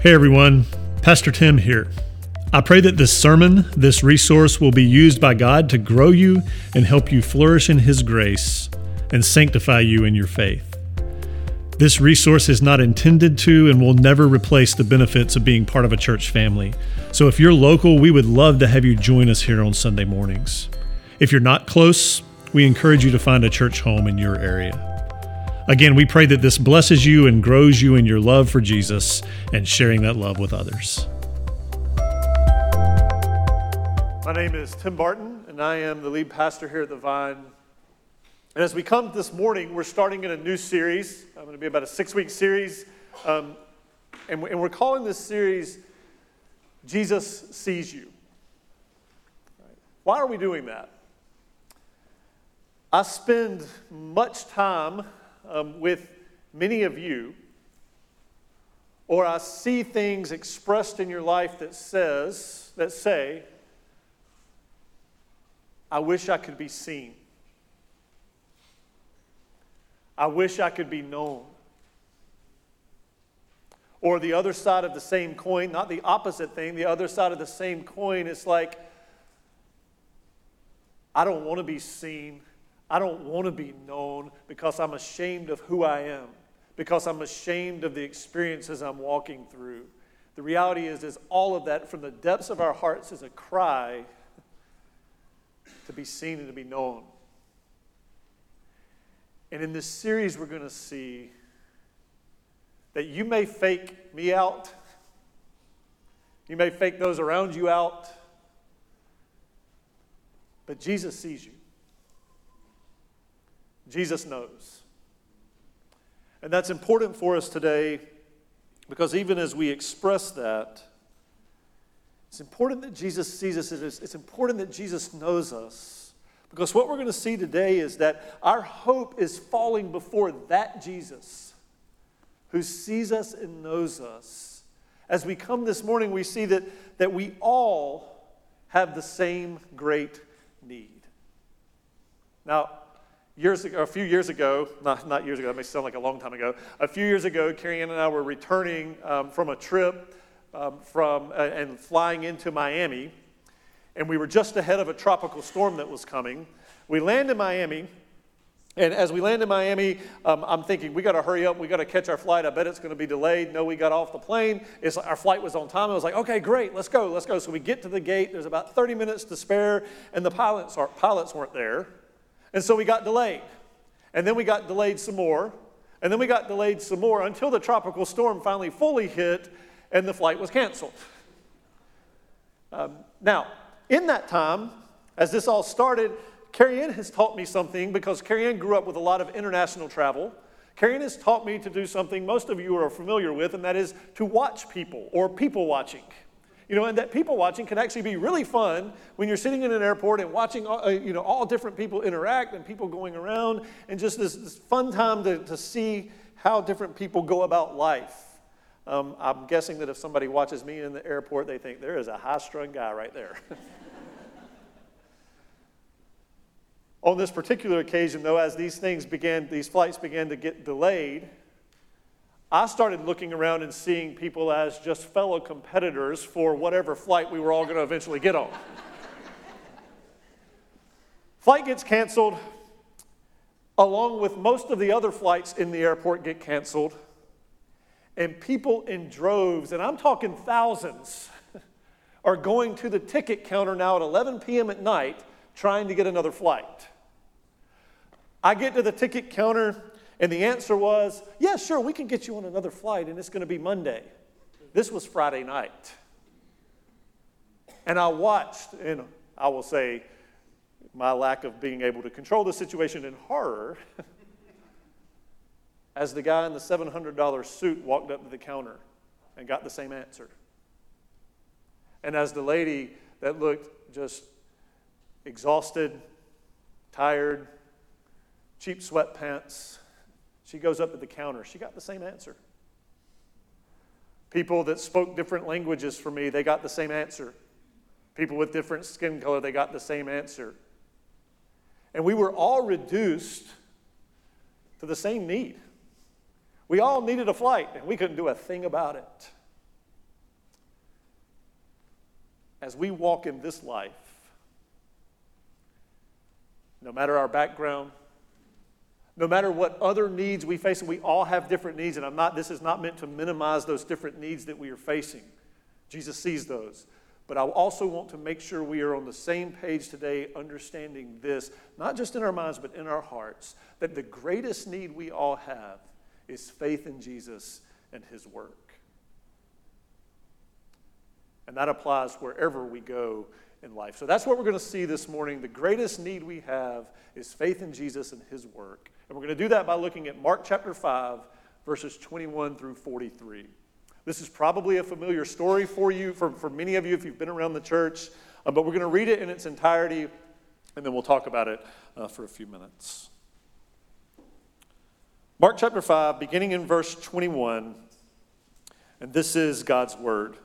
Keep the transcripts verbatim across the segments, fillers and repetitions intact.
Hey everyone, Pastor Tim here. I pray that this sermon, this resource will be used by God to grow you and help you flourish in His grace and sanctify you in your faith. This resource is not intended to and will never replace the benefits of being part of a church family. So if you're local, we would love to have you join us here on Sunday mornings. If you're not close, we encourage you to find a church home in your area. Again, we pray that this blesses you and grows you in your love for Jesus and sharing that love with others. My name is Tim Barton, and I am the lead pastor here at The Vine. And as we come this morning, we're starting in a new series. I'm going to be about a six-week series, um, and, and we're calling this series, Jesus Sees You. Why are we doing that? I spend much time um, with many of you, or I see things expressed in your life that says, that say, I wish I could be seen. I wish I could be known. Or the other side of the same coin, not the opposite thing, the other side of the same coin is like, I don't want to be seen. I don't want to be known because I'm ashamed of who I am, because I'm ashamed of the experiences I'm walking through. The reality is, is all of that from the depths of our hearts is a cry to be seen and to be known. And in this series, we're going to see that you may fake me out. You may fake those around you out. But Jesus sees you. Jesus knows. And that's important for us today because even as we express that, it's important that Jesus sees us. It's important that Jesus knows us. Because what we're going to see today is that our hope is falling before that Jesus who sees us and knows us. As we come this morning, we see that, that we all have the same great need. Now, years ago, a few years ago, not, not years ago, that may sound like a long time ago, a few years ago, Carrie Ann and I were returning um, from a trip um, from uh, and flying into Miami, and we were just ahead of a tropical storm that was coming. We land in Miami, and as we land in Miami, um, I'm thinking, we got to hurry up, we got to catch our flight, I bet it's going to be delayed. No, we got off the plane, it's, our flight was on time. I was like, okay, great, let's go, let's go. So we get to the gate, there's about thirty minutes to spare, and the pilots, are, pilots weren't there. And so we got delayed. And then we got delayed some more. And then we got delayed some more until the tropical storm finally fully hit and the flight was canceled. Um, now, in that time, as this all started, Carrie Ann has taught me something because Carrie Ann grew up with a lot of international travel. Carrie Ann has taught me to do something most of you are familiar with, and that is to watch people or people watching. You know, and that people watching can actually be really fun when you're sitting in an airport and watching, uh, you know, all different people interact and people going around and just this, this fun time to, to see how different people go about life. Um, I'm guessing that if somebody watches me in the airport, they think there is a high-strung guy right there. On this particular occasion, though, as these things began, these flights began to get delayed, I started looking around and seeing people as just fellow competitors for whatever flight we were all going to eventually get on. Flight gets canceled, along with most of the other flights in the airport get canceled, and people in droves, and I'm talking thousands, are going to the ticket counter now at eleven p.m. at night trying to get another flight. I get to the ticket counter, and the answer was, yeah, sure, we can get you on another flight, and it's going to be Monday. This was Friday night. And I watched, and I will say my lack of being able to control the situation in horror, as the guy in the seven hundred dollars suit walked up to the counter and got the same answer. And as the lady that looked just exhausted, tired, cheap sweatpants, she goes up to the counter. She got the same answer. People that spoke different languages from me, they got the same answer. People with different skin color, they got the same answer. And we were all reduced to the same need. We all needed a flight, and we couldn't do a thing about it. as we walk in this life, no matter our background, no matter what other needs we face, and we all have different needs, and I'm not, this is not meant to minimize those different needs that we are facing. Jesus sees those. But I also want to make sure we are on the same page today, understanding this, not just in our minds, but in our hearts, that the greatest need we all have is faith in Jesus and his work. And that applies wherever we go in life. So that's what we're going to see this morning. The greatest need we have is faith in Jesus and his work. And we're going to do that by looking at Mark chapter five, verses twenty-one through forty-three. This is probably a familiar story for you, for, for many of you if you've been around the church, uh, but we're going to read it in its entirety, and then we'll talk about it uh, for a few minutes. Mark chapter five, beginning in verse twenty-one, and this is God's word.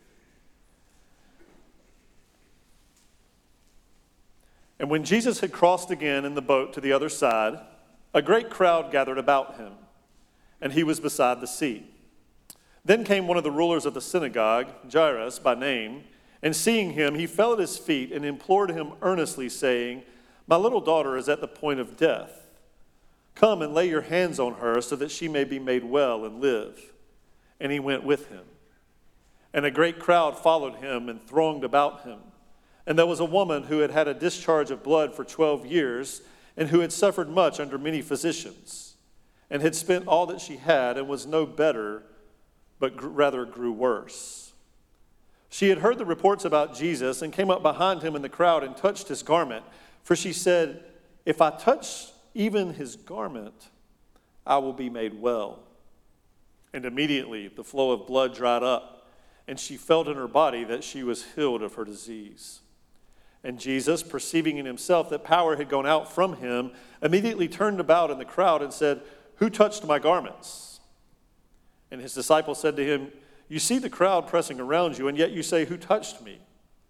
And when Jesus had crossed again in the boat to the other side, a great crowd gathered about him, and he was beside the sea. Then came one of the rulers of the synagogue, Jairus by name, and seeing him, he fell at his feet and implored him earnestly, saying, "My little daughter is at the point of death. Come and lay your hands on her so that she may be made well and live." And he went with him. And a great crowd followed him and thronged about him. And there was a woman who had had a discharge of blood for twelve years, and who had suffered much under many physicians, and had spent all that she had, and was no better, but gr- rather grew worse. She had heard the reports about Jesus, and came up behind him in the crowd and touched his garment. For she said, "If I touch even his garment, I will be made well." And immediately the flow of blood dried up, and she felt in her body that she was healed of her disease. And Jesus, perceiving in himself that power had gone out from him, immediately turned about in the crowd and said, "Who touched my garments?" And his disciples said to him, "You see the crowd pressing around you, and yet you say, 'Who touched me?'"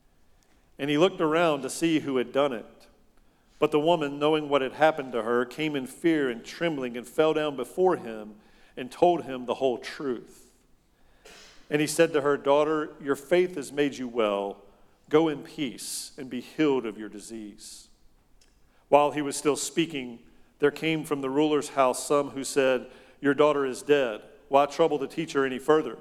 And he looked around to see who had done it. But the woman, knowing what had happened to her, came in fear and trembling and fell down before him and told him the whole truth. And he said to her, "Daughter, your faith has made you well. Go in peace and be healed of your disease." While he was still speaking, there came from the ruler's house some who said, "Your daughter is dead. Why trouble the teacher any further?"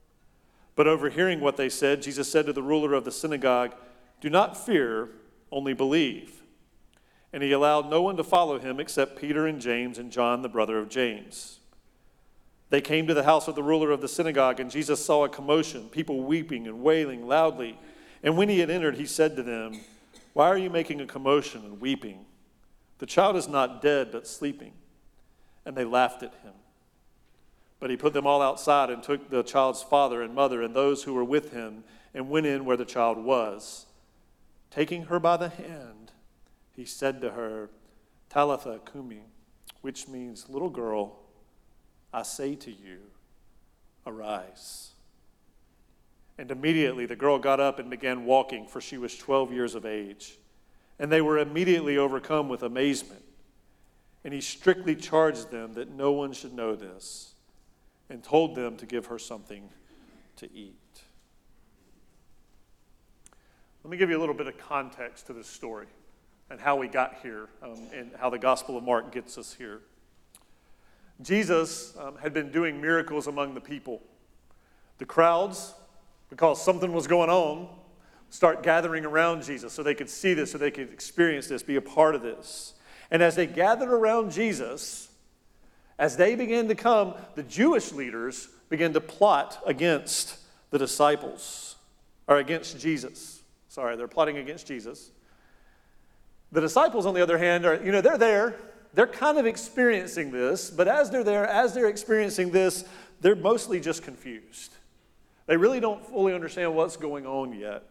But overhearing what they said, Jesus said to the ruler of the synagogue, "Do not fear, only believe." And he allowed no one to follow him except Peter and James and John, the brother of James. They came to the house of the ruler of the synagogue, and Jesus saw a commotion, people weeping and wailing loudly. And when he had entered, he said to them, "Why are you making a commotion and weeping? The child is not dead, but sleeping." And they laughed at him. But he put them all outside and took the child's father and mother and those who were with him and went in where the child was. Taking her by the hand, he said to her, "Talitha cumi," which means, "Little girl, I say to you, arise." And immediately the girl got up and began walking, for she was twelve years of age. And they were immediately overcome with amazement. And he strictly charged them that no one should know this, and told them to give her something to eat. Let me give you a little bit of context to this story and how we got here, um, and how the Gospel of Mark gets us here. Jesus um, had been doing miracles among the people. The crowds, because something was going on, start gathering around Jesus so they could see this, so they could experience this, be a part of this. And as they gathered around Jesus, as they began to come, the Jewish leaders began to plot against the disciples, or against Jesus. Sorry, they're plotting against Jesus. The disciples, on the other hand, are, you know, they're there. They're kind of experiencing this, but as they're there, as they're experiencing this, they're mostly just confused. They really don't fully understand what's going on yet.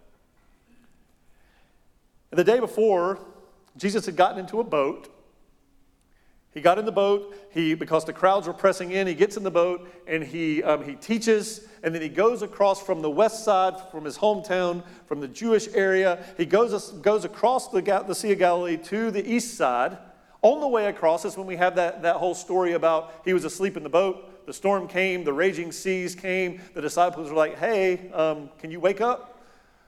And the day before, Jesus had gotten into a boat. He got in the boat, he, because the crowds were pressing in, he gets in the boat and he, um, he teaches, and then he goes across from the west side, from his hometown, from the Jewish area. He goes, goes across the, the Sea of Galilee to the east side. On the way across is when we have that, that whole story about he was asleep in the boat. The storm came, the raging seas came. The disciples were like, "Hey, um, can you wake up?"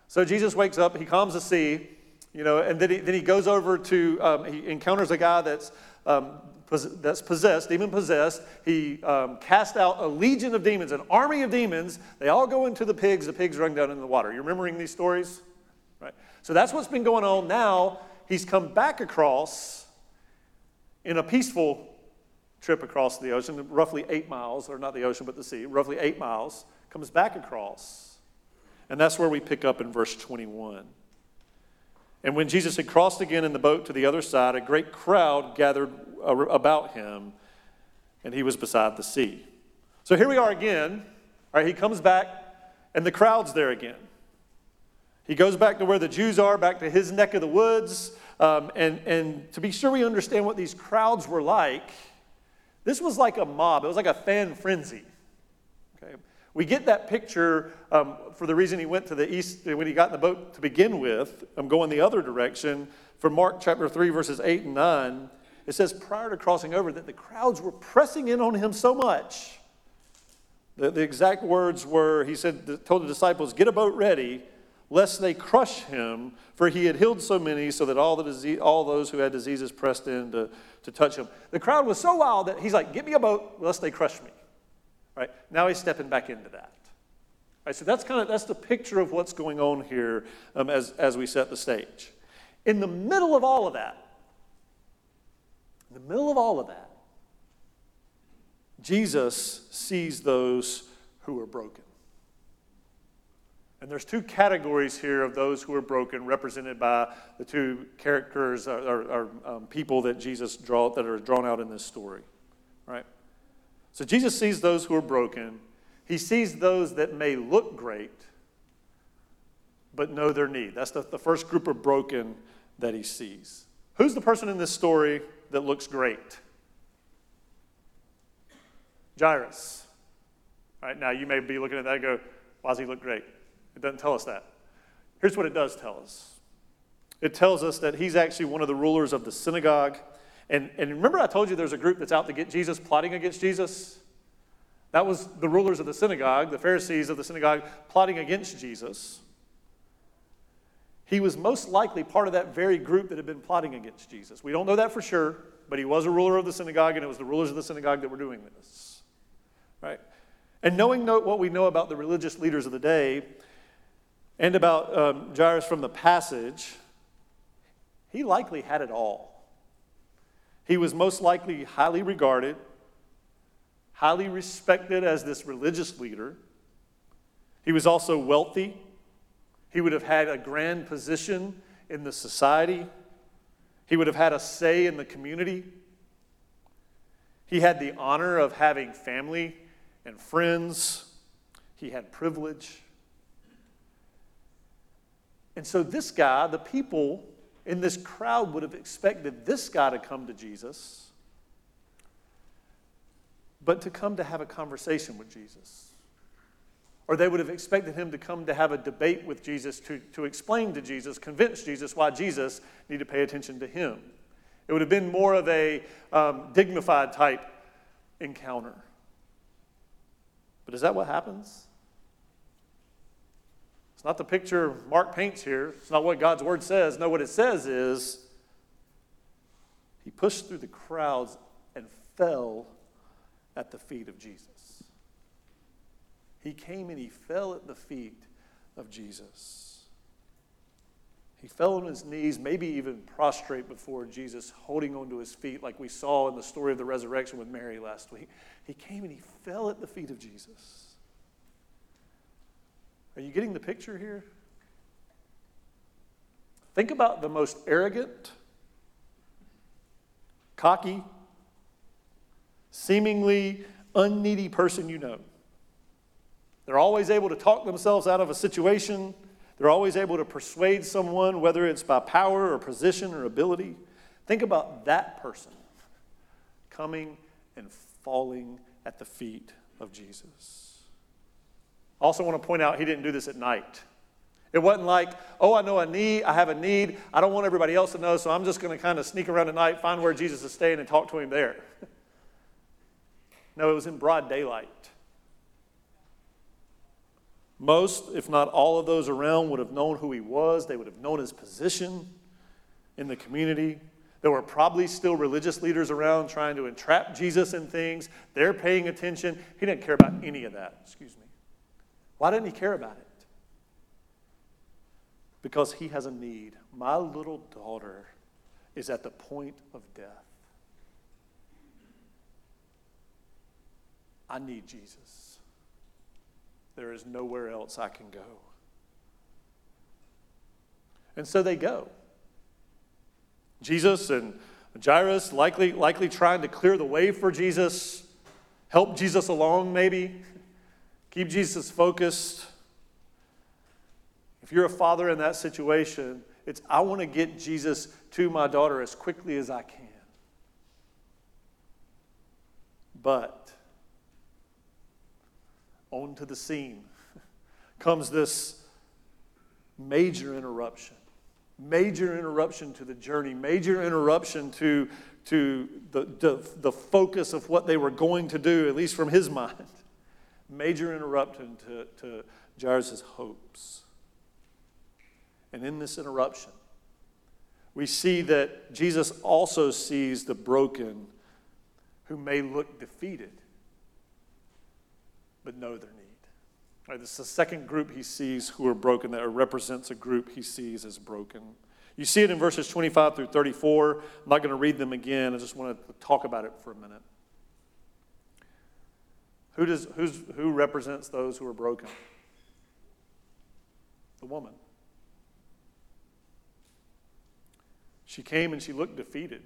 So Jesus wakes up, he calms the sea, you know, and then he, then he goes over to, um, he encounters a guy that's um, that's possessed, demon possessed. He um, cast out a legion of demons, an army of demons. They all go into the pigs. The pigs run down into the water. You're remembering these stories? Right. So that's what's been going on. Now he's come back across in a peaceful trip across the ocean, roughly eight miles, or not the ocean, but the sea, roughly eight miles, comes back across. And that's where we pick up in verse twenty-one. And when Jesus had crossed again in the boat to the other side, a great crowd gathered about him, and he was beside the sea. So here we are again. All right, he comes back, and the crowd's there again. He goes back to where the Jews are, back to his neck of the woods. Um, and, and to be sure we understand what these crowds were like, this was like a mob. It was like a fan frenzy. Okay? We get that picture um, for the reason he went to the east when he got in the boat to begin with. I'm going the other direction. From Mark chapter three, verses eight and nine, it says prior to crossing over that the crowds were pressing in on him so much. The, the exact words were, he said, told the disciples, get a boat ready, lest they crush him, for he had healed so many, so that all the disease, all those who had diseases pressed in to, to touch him. The crowd was so wild that he's like, get me a boat, lest they crush me. Right? Now he's stepping back into that. Right, so that's kind of that's the picture of what's going on here um, as, as we set the stage. In the middle of all of that, in the middle of all of that, Jesus sees those who are broken. And there's two categories here of those who are broken, represented by the two characters or, or, or um, people that Jesus draw that are drawn out in this story. Right? So Jesus sees those who are broken. He sees those that may look great, but know their need. That's the, the first group of broken that he sees. Who's the person in this story that looks great? Jairus. All right, now you may be looking at that and go, why does he look great? It doesn't tell us that. Here's what it does tell us. It tells us that he's actually one of the rulers of the synagogue. And, and remember I told you there's a group that's out to get Jesus, plotting against Jesus? That was the rulers of the synagogue, the Pharisees of the synagogue, plotting against Jesus. He was most likely part of that very group that had been plotting against Jesus. We don't know that for sure, but he was a ruler of the synagogue, and it was the rulers of the synagogue that were doing this. Right? And knowing what we know about the religious leaders of the day, and about um, Jairus from the passage, he likely had it all. He was most likely highly regarded, highly respected as this religious leader. He was also wealthy. He would have had a grand position in the society. He would have had a say in the community. He had the honor of having family and friends. He had privilege. And so this guy, the people in this crowd would have expected this guy to come to Jesus, but to come to have a conversation with Jesus. Or they would have expected him to come to have a debate with Jesus, to, to explain to Jesus, convince Jesus why Jesus needed to pay attention to him. It would have been more of a um, dignified type encounter. But is that what happens? It's not the picture Mark paints here. It's not what God's word says. No, what it says is he pushed through the crowds and fell at the feet of Jesus. He came and he fell at the feet of Jesus. He fell on his knees, maybe even prostrate before Jesus, holding onto his feet like we saw in the story of the resurrection with Mary last week. He came and he fell at the feet of Jesus. Are you getting the picture here? Think about the most arrogant, cocky, seemingly unneedy person you know. They're always able to talk themselves out of a situation. They're always able to persuade someone, whether it's by power or position or ability. Think about that person coming and falling at the feet of Jesus. I also want to point out he didn't do this at night. It wasn't like, oh, I know a need, I have a need, I don't want everybody else to know, so I'm just going to kind of sneak around at night, find where Jesus is staying, and talk to him there. No, it was in broad daylight. Most, if not all of those around would have known who he was. They would have known his position in the community. There were probably still religious leaders around trying to entrap Jesus in things. They're paying attention. He didn't care about any of that. Excuse me. Why didn't he care about it? Because he has a need. My little daughter is at the point of death. I need Jesus. There is nowhere else I can go. And so they go. Jesus and Jairus likely, likely trying to clear the way for Jesus, help Jesus along maybe, keep Jesus focused. If you're a father in that situation, it's I want to get Jesus to my daughter as quickly as I can. But onto the scene comes this major interruption. Major interruption to the journey, major interruption to, to the, the, the focus of what they were going to do, at least from his mind. Major interruption to, to Jairus' hopes. And in this interruption, we see that Jesus also sees the broken who may look defeated, but know their need. Right, this is the second group he sees who are broken, that represents a group he sees as broken. You see it in verses twenty-five through thirty-four. I'm not going to read them again. I just want to talk about it for a minute. Who does who's, who represents those who are broken? The woman. She came and she looked defeated.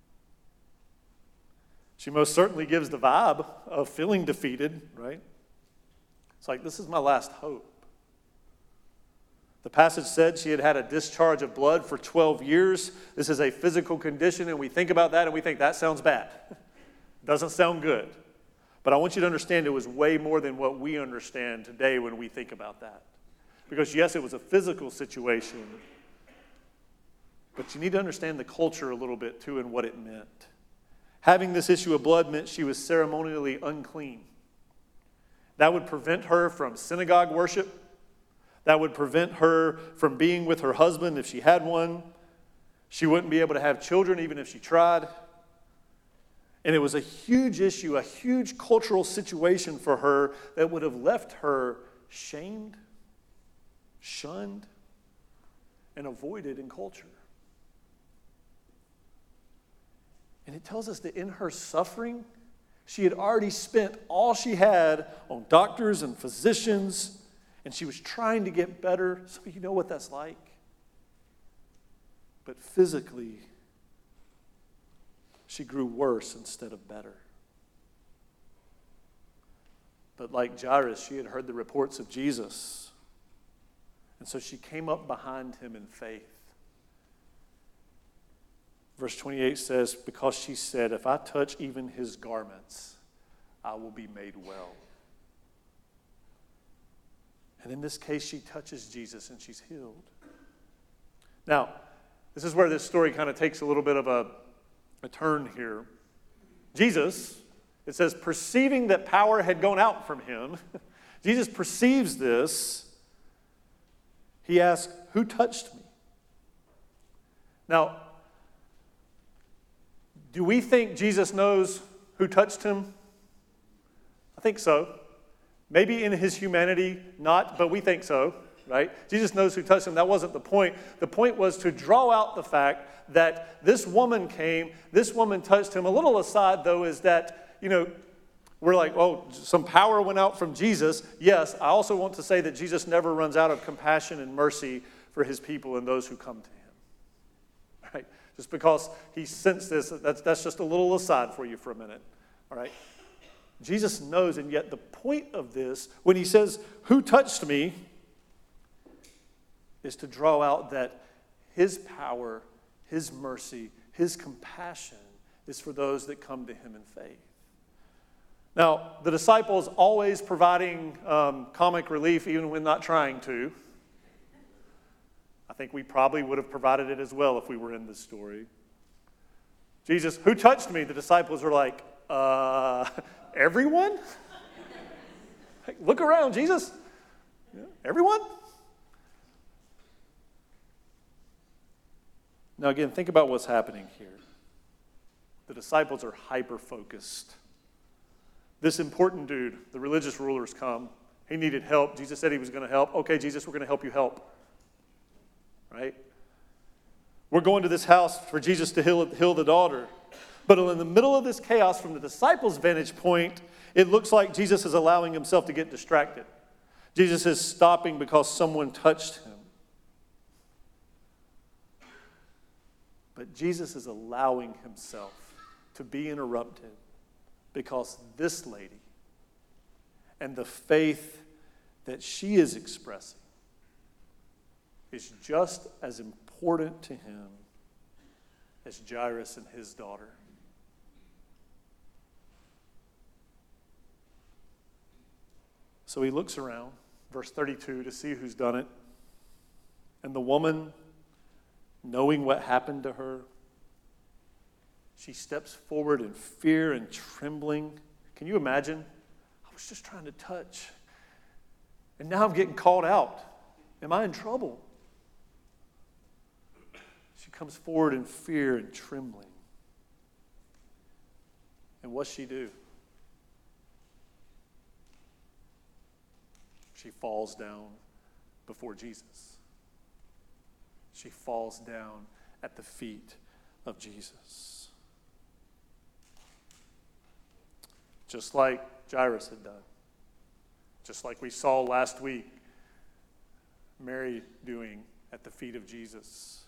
She most certainly gives the vibe of feeling defeated, right? It's like, this is my last hope. The passage said she had had a discharge of blood for twelve years. This is a physical condition, and we think about that and we think that sounds bad. Doesn't sound good. But I want you to understand it was way more than what we understand today when we think about that. Because yes, it was a physical situation, but you need to understand the culture a little bit too and what it meant. Having this issue of blood meant she was ceremonially unclean. That would prevent her from synagogue worship. That would prevent her from being with her husband if she had one. She wouldn't be able to have children even if she tried. And it was a huge issue, a huge cultural situation for her that would have left her shamed, shunned, and avoided in culture. And it tells us that in her suffering, she had already spent all she had on doctors and physicians, and she was trying to get better. Some of you know what that's like. But physically, she grew worse instead of better. But like Jairus, she had heard the reports of Jesus, and so she came up behind him in faith. Verse twenty-eight says, because she said, if I touch even his garments, I will be made well. And in this case, she touches Jesus and she's healed. Now, this is where this story kind of takes a little bit of a, a turn here. Jesus, it says, perceiving that power had gone out from him, Jesus perceives this. He asks, who touched me? Now, do we think Jesus knows who touched him? I think so. Maybe in his humanity, not, but we think so, right? Jesus knows who touched him. That wasn't the point. The point was to draw out the fact that this woman came, this woman touched him. A little aside, though, is that, you know, we're like, oh, some power went out from Jesus. Yes, I also want to say that Jesus never runs out of compassion and mercy for his people and those who come to him, right? Just because he sensed this, that's, that's just a little aside for you for a minute, all right? Jesus knows, and yet the point of this, when he says, who touched me, is to draw out that his power, his mercy, his compassion is for those that come to him in faith. Now, the disciples always providing um, comic relief even when not trying to. I think we probably would have provided it as well if we were in this story. Jesus, who touched me? The disciples are like, uh, everyone? Like, look around, Jesus. Yeah. Everyone? Now again, think about what's happening here. The disciples are hyper-focused. This important dude, the religious rulers come. He needed help. Jesus said he was going to help. Okay, Jesus, we're going to help you help. Right? We're going to this house for Jesus to heal, heal the daughter. But in the middle of this chaos, from the disciples' vantage point, it looks like Jesus is allowing himself to get distracted. Jesus is stopping because someone touched him. But Jesus is allowing himself to be interrupted because this lady and the faith that she is expressing is just as important to him as Jairus and his daughter. So he looks around, verse thirty-two, to see who's done it. And the woman, knowing what happened to her, she steps forward in fear and trembling. Can you imagine? I was just trying to touch. And now I'm getting called out. Am I in trouble? She comes forward in fear and trembling. And what's she do? She falls down before Jesus. She falls down at the feet of Jesus. Just like Jairus had done. Just like we saw last week Mary doing at the feet of Jesus.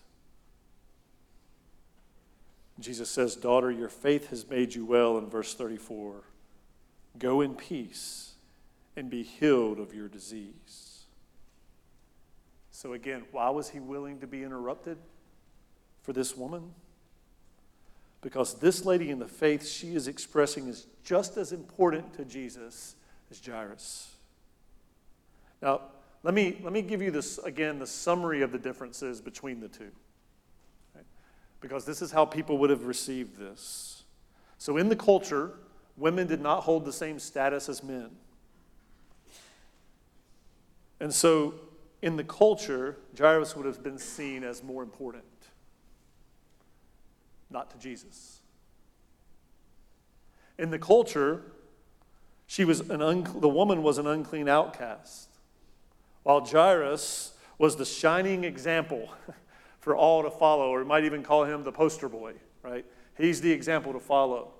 Jesus says, "Daughter, your faith has made you well," in verse thirty-four. "Go in peace and be healed of your disease." So again, why was he willing to be interrupted for this woman? Because this lady in the faith she is expressing is just as important to Jesus as Jairus. Now, let me, let me give you this, again, the summary of the differences between the two. Right? Because this is how people would have received this. So in the culture, women did not hold the same status as men. And so in the culture, Jairus would have been seen as more important, not to Jesus. In the culture, she was an un- the woman was an unclean outcast, while Jairus was the shining example for all to follow, or you might even call him the poster boy, right? He's the example to follow.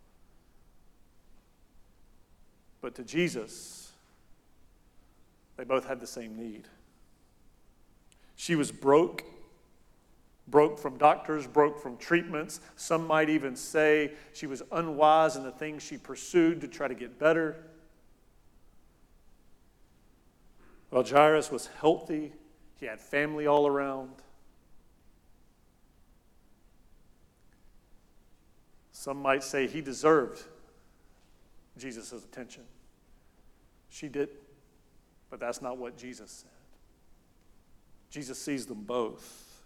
But to Jesus, they both had the same need. She was broke, broke from doctors, broke from treatments. Some might even say she was unwise in the things she pursued to try to get better. While Jairus was healthy, he had family all around. Some might say he deserved Jesus' attention. She didn't, but that's not what Jesus said. Jesus sees them both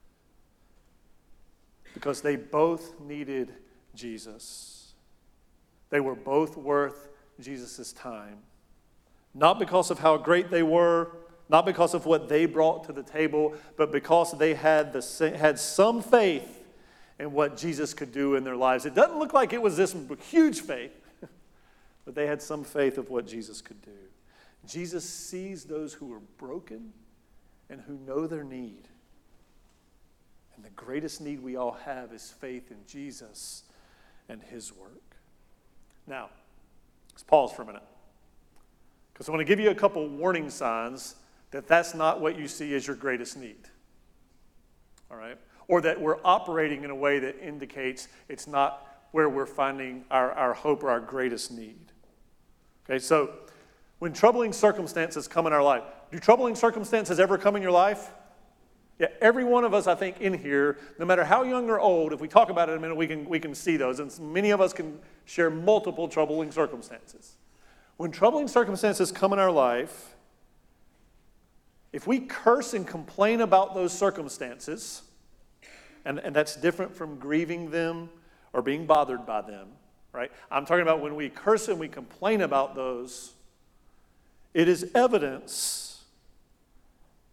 because they both needed Jesus. They were both worth Jesus' time. Not because of how great they were, not because of what they brought to the table, but because they had, the, had some faith in what Jesus could do in their lives. It doesn't look like it was this huge faith, but they had some faith of what Jesus could do. Jesus sees those who are broken and who know their need. And the greatest need we all have is faith in Jesus and his work. Now, let's pause for a minute. Because I want to give you a couple warning signs that that's not what you see as your greatest need. All right? Or that we're operating in a way that indicates it's not where we're finding our, our hope or our greatest need. Okay, so when troubling circumstances come in our life, do troubling circumstances ever come in your life? Yeah, every one of us, I think, in here, no matter how young or old, if we talk about it in a minute, we can, we can see those. And many of us can share multiple troubling circumstances. When troubling circumstances come in our life, if we curse and complain about those circumstances, and, and that's different from grieving them or being bothered by them, right? I'm talking about when we curse and we complain about those, it is evidence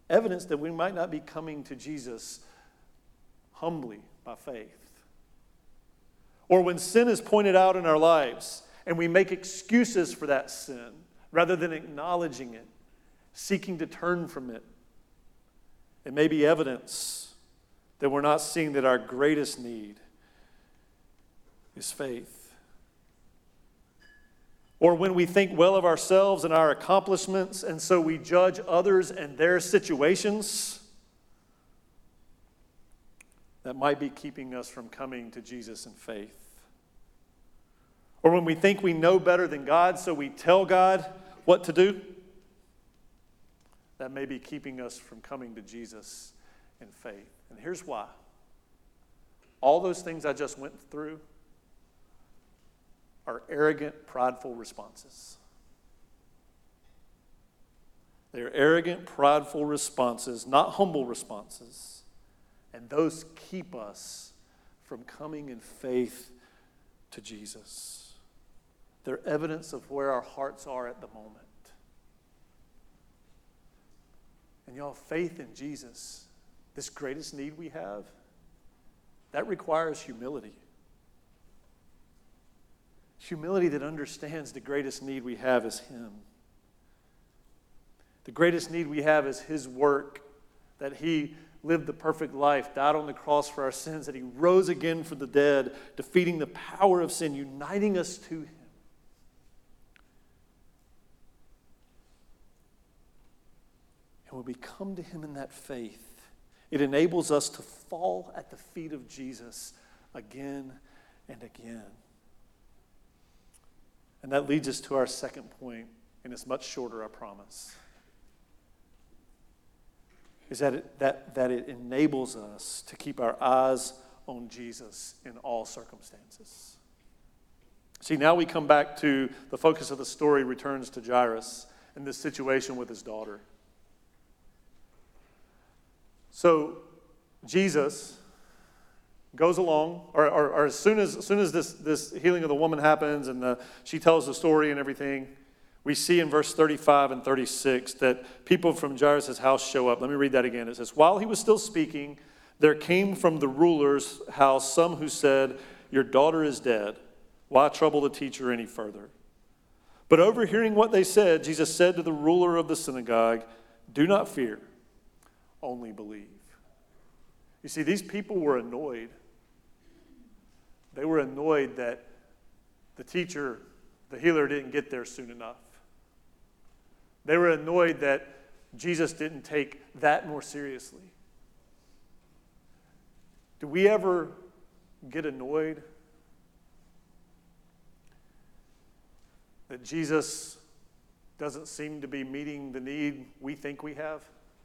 evidence that we might not be coming to Jesus humbly by faith. Or when sin is pointed out in our lives and we make excuses for that sin rather than acknowledging it, seeking to turn from it, it may be evidence that we're not seeing that our greatest need is faith. Or when we think well of ourselves and our accomplishments, and so we judge others and their situations, that might be keeping us from coming to Jesus in faith. Or when we think we know better than God, so we tell God what to do, that may be keeping us from coming to Jesus in faith. And here's why. All those things I just went through are arrogant, prideful responses. They're arrogant, prideful responses, not humble responses. And those keep us from coming in faith to Jesus. They're evidence of where our hearts are at the moment. And y'all, faith in Jesus, this greatest need we have, that requires humility. Humility that understands the greatest need we have is Him. The greatest need we have is His work, that He lived the perfect life, died on the cross for our sins, that He rose again from the dead, defeating the power of sin, uniting us to Him. And when we come to Him in that faith, it enables us to fall at the feet of Jesus again and again. And that leads us to our second point, and it's much shorter, I promise. Is that it, that, that it enables us to keep our eyes on Jesus in all circumstances. See, now we come back to the focus of the story returns to Jairus and this situation with his daughter. So Jesus goes along, or, or, or as soon as, as soon as this, this healing of the woman happens and the, she tells the story and everything, we see in verse thirty-five and thirty-six that people from Jairus' house show up. Let me read that again. It says, while he was still speaking, there came from the ruler's house some who said, your daughter is dead. Why trouble the teacher any further? But overhearing what they said, Jesus said to the ruler of the synagogue, do not fear, only believe. You see, these people were annoyed. They were annoyed that the teacher, the healer, didn't get there soon enough. They were annoyed that Jesus didn't take that more seriously. Do we ever get annoyed that Jesus doesn't seem to be meeting the need we think we have?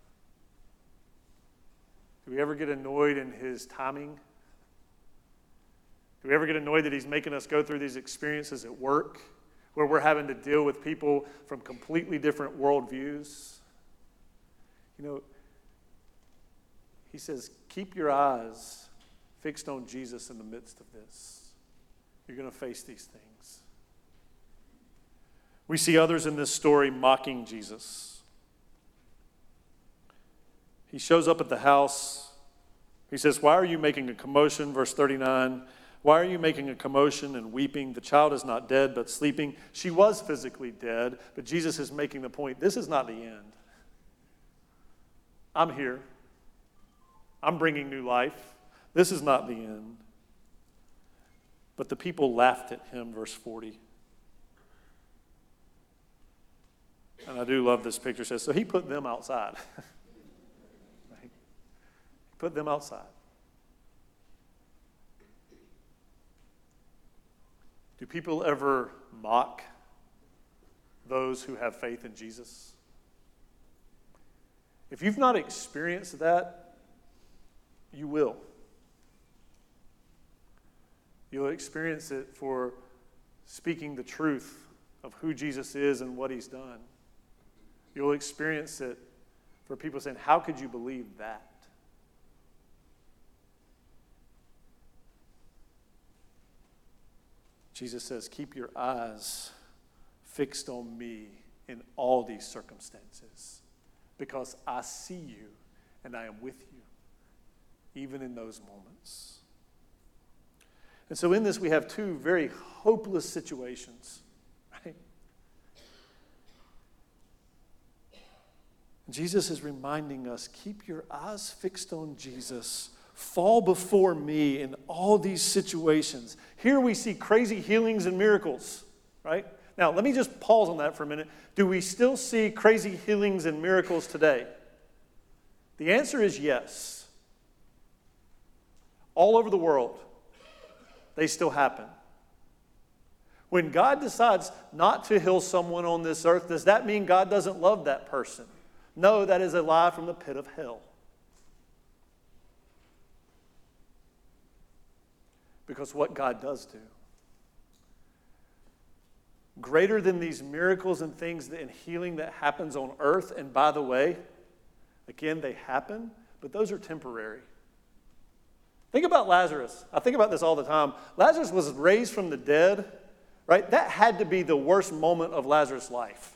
Do we ever get annoyed in His timing? Do we ever get annoyed that He's making us go through these experiences at work where we're having to deal with people from completely different worldviews? You know, He says, keep your eyes fixed on Jesus in the midst of this. You're going to face these things. We see others in this story mocking Jesus. He shows up at the house. He says, why are you making a commotion? Verse thirty-nine. Why are you making a commotion and weeping? The child is not dead, but sleeping. She was physically dead, but Jesus is making the point, this is not the end. I'm here. I'm bringing new life. This is not the end. But the people laughed at him, verse forty. And I do love this picture. It says, so he put them outside. Right? He put them outside. Do people ever mock those who have faith in Jesus? If you've not experienced that, you will. You'll experience it for speaking the truth of who Jesus is and what He's done. You'll experience it for people saying, how could you believe that? Jesus says, keep your eyes fixed on me in all these circumstances, because I see you and I am with you, even in those moments. And so in this, we have two very hopeless situations, right? Jesus is reminding us, keep your eyes fixed on Jesus. Fall before me in all these situations. Here we see crazy healings and miracles, right? Now, let me just pause on that for a minute. Do we still see crazy healings and miracles today? The answer is yes. All over the world, they still happen. When God decides not to heal someone on this earth, does that mean God doesn't love that person? No, that is a lie from the pit of hell. Because what God does do, greater than these miracles and things and healing that happens on earth, and by the way, again, they happen, but those are temporary. Think about Lazarus. I think about this all the time. Lazarus was raised from the dead, right? That had to be the worst moment of Lazarus' life.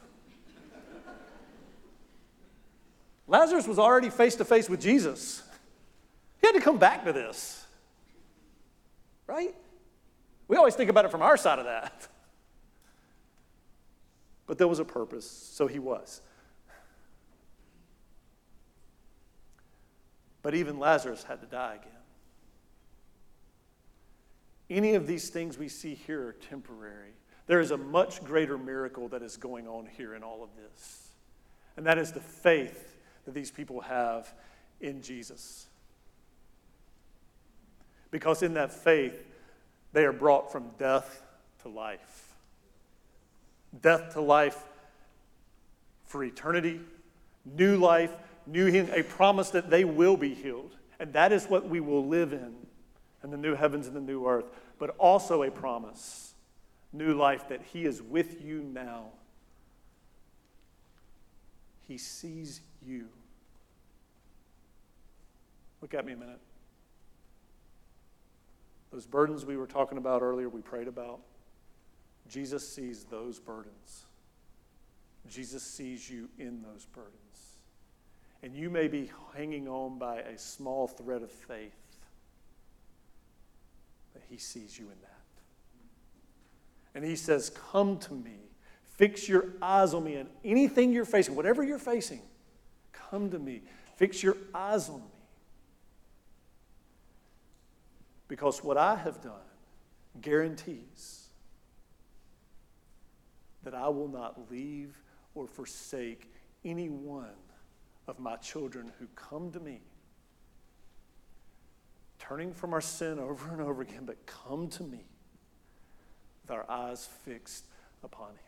Lazarus was already face to face with Jesus. He had to come back to this, right? We always think about it from our side of that. But there was a purpose, so he was. But even Lazarus had to die again. Any of these things we see here are temporary. There is a much greater miracle that is going on here in all of this. And that is the faith that these people have in Jesus. Because in that faith, they are brought from death to life. Death to life for eternity, new life, new healing, a promise that they will be healed. And that is what we will live in, in the new heavens and the new earth. But also a promise, new life, that he is with you now. He sees you. Look at me a minute. Those burdens we were talking about earlier, we prayed about. Jesus sees those burdens. Jesus sees you in those burdens. And you may be hanging on by a small thread of faith, but he sees you in that. And he says, come to me. Fix your eyes on me, and anything you're facing, whatever you're facing, come to me. Fix your eyes on me. Because what I have done guarantees that I will not leave or forsake any one of my children who come to me, turning from our sin over and over again, but come to me with our eyes fixed upon him.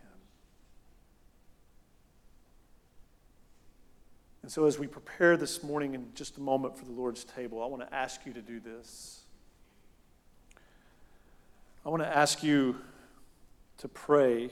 And so as we prepare this morning in just a moment for the Lord's table, I want to ask you to do this. I want to ask you to pray.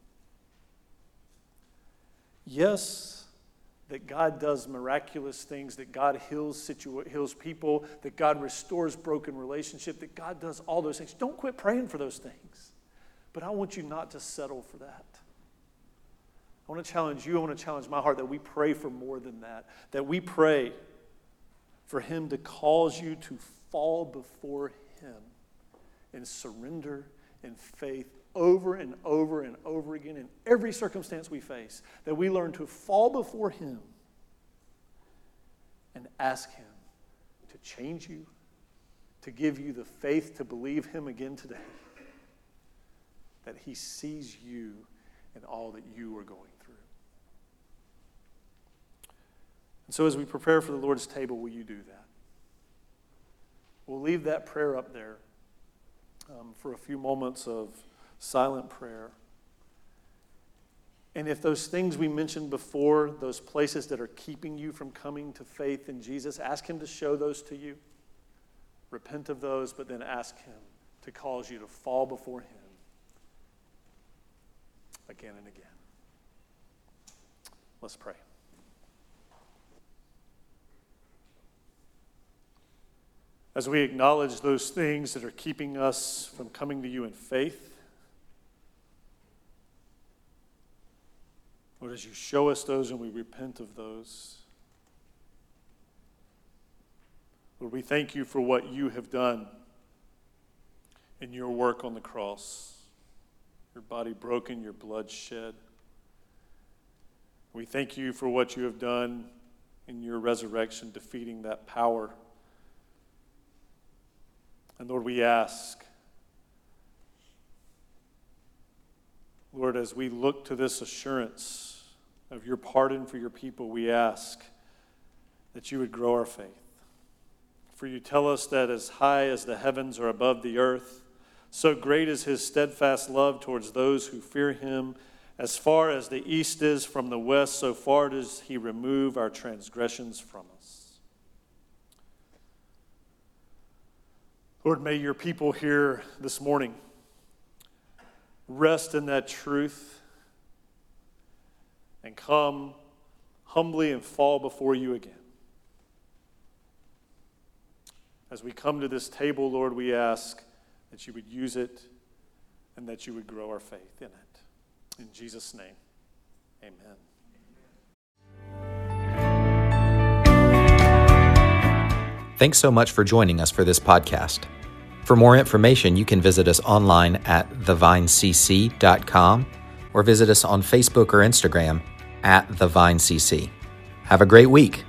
Yes, that God does miraculous things, that God heals situa- heals people, that God restores broken relationship, that God does all those things. Don't quit praying for those things. But I want you not to settle for that. I want to challenge you, I want to challenge my heart that we pray for more than that. That we pray for him to cause you to fall before him and surrender in faith over and over and over again in every circumstance we face. That we learn to fall before him and ask him to change you, to give you the faith to believe him again today. That he sees you in all that you are going through. And so as we prepare for the Lord's table, will you do that? We'll leave that prayer up there um, for a few moments of silent prayer. And if those things we mentioned before, those places that are keeping you from coming to faith in Jesus, ask him to show those to you. Repent of those, but then ask him to cause you to fall before him again and again. Let's pray. As we acknowledge those things that are keeping us from coming to you in faith, Lord, as you show us those and we repent of those, Lord, we thank you for what you have done in your work on the cross, your body broken, your blood shed. We thank you for what you have done in your resurrection, defeating that power. And Lord, we ask, Lord, as we look to this assurance of your pardon for your people, we ask that you would grow our faith. For you tell us that as high as the heavens are above the earth, so great is his steadfast love towards those who fear him. As far as the east is from the west, so far does he remove our transgressions from us. Lord, may your people here this morning rest in that truth and come humbly and fall before you again. As we come to this table, Lord, we ask that you would use it and that you would grow our faith in it. In Jesus' name, amen. Thanks so much for joining us for this podcast. For more information, you can visit us online at the vine c c dot com or visit us on Facebook or Instagram at the vine c c. Have a great week.